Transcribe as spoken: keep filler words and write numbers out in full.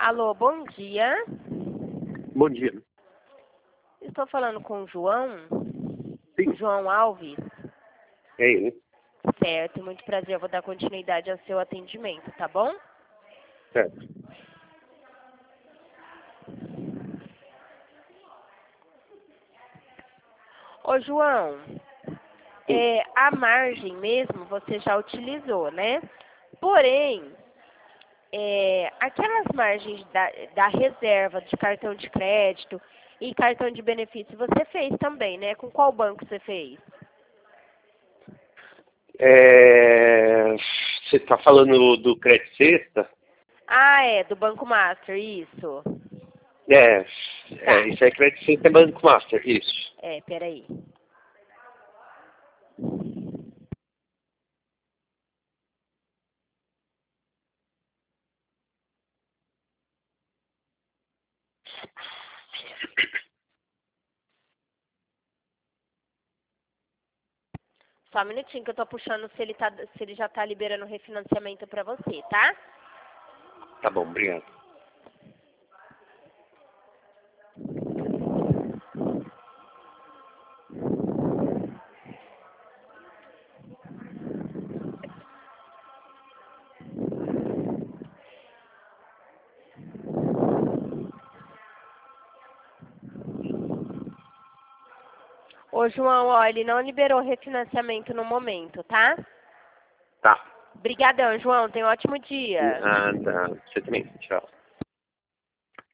Alô, bom dia. Bom dia. Estou falando com o João. Sim. João Alves. É ele. Certo, muito prazer. Eu vou dar continuidade ao seu atendimento, tá bom? Certo. Ô, João, Sim. é, a margem mesmo você já utilizou, né? Porém, é, aquelas margens da, da reserva de cartão de crédito e cartão de benefício você fez também, né? Com qual banco você fez? É... Você está falando do Credit Sexta? Ah, é, do Banco Master, isso. É, Tá. é, isso é Credit Sexta, é Banco Master, isso. É, peraí. Só um minutinho que eu tô puxando se ele, tá, se ele já tá liberando o refinanciamento pra você, tá? Tá bom, obrigado. Ô, João, ó, ele não liberou o refinanciamento no momento, tá? Tá. Obrigadão, João. Tenha um ótimo dia. Ah, tá. Você também. Tchau.